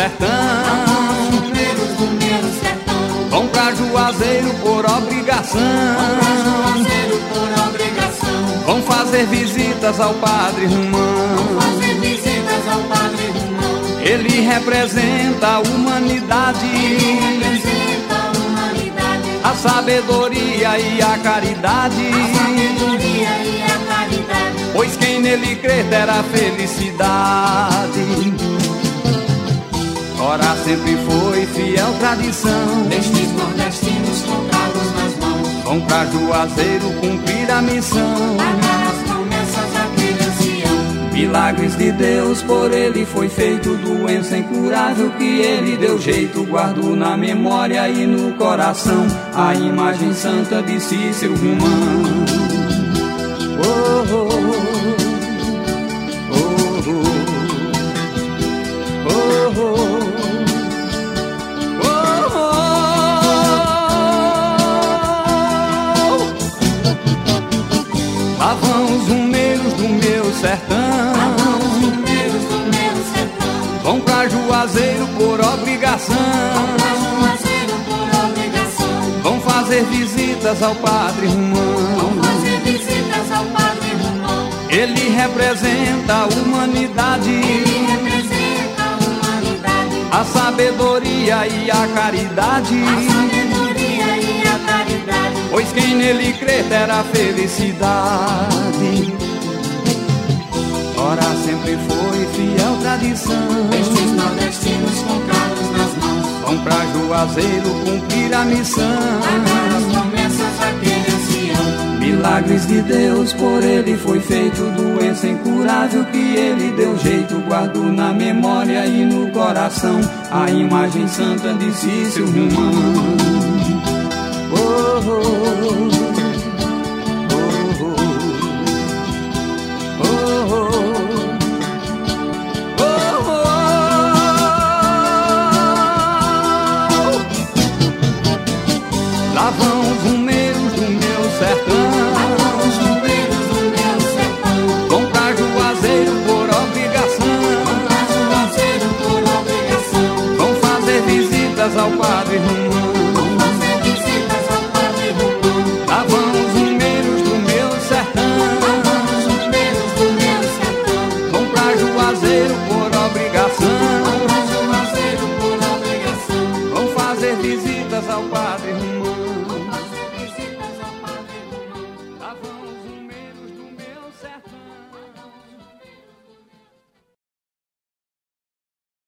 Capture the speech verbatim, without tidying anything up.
sertão. Os romeiros do meu sertão Vão pra Juazeiro por obrigação. vão pra Juazeiro por obrigação. Vão fazer visitas ao Padre Rumão. Fazer visitas ao Padre Rumão. Ele representa a humanidade, Representa a humanidade, a sabedoria e a caridade. sabedoria e a caridade. Pois quem nele crer terá felicidade. Ora sempre foi fiel tradição. Destes nordestinos com carros nas mãos, Vão pra Juazeiro cumprir a missão. pagar as promessas daquele ancião. Milagres de Deus, por ele foi feito. Doença incurável que ele deu jeito. Guardo na memória e no coração a imagem santa de Cícero Romão. Oh, oh, oh, oh, oh, oh. Lá vão os rumeiros do meu sertão. Os romeiros do meu sertão Vão pra Juazeiro por obrigação. pra Juazeiro por obrigação. Vão fazer visitas ao Padre Rumão. Fazer visitas ao Padre Rumão. Ele representa a humanidade, Ele representa a humanidade, a sabedoria e a caridade. a sabedoria e a caridade. Pois quem nele crer terá felicidade. Ora sempre foi fiel tradição. Estes nordestinos com carros nas mãos, Vão pra Juazeiro cumprir a missão. pagar as promessas daquele ancião. Milagres de Deus, por ele foi feito. Doença incurável que ele deu jeito. Guardo na memória e no coração a imagem santa de Cícero Romão. Oh, oh, oh, oh, oh, oh. Lá vão os rumeiros do meu sertão. Os romeiros do meu sertão Vão pra Juazeiro por obrigação. pra Juazeiro por obrigação. Vão fazer visitas ao Padre Rumão. Fazer visitas ao Padre Rumão. Lá vão os rumeiros do meu sertão. Os romeiros do meu sertão Vão pra Juazeiro por obrigação. pra Juazeiro por obrigação. Vão fazer visitas ao Padre Rumão.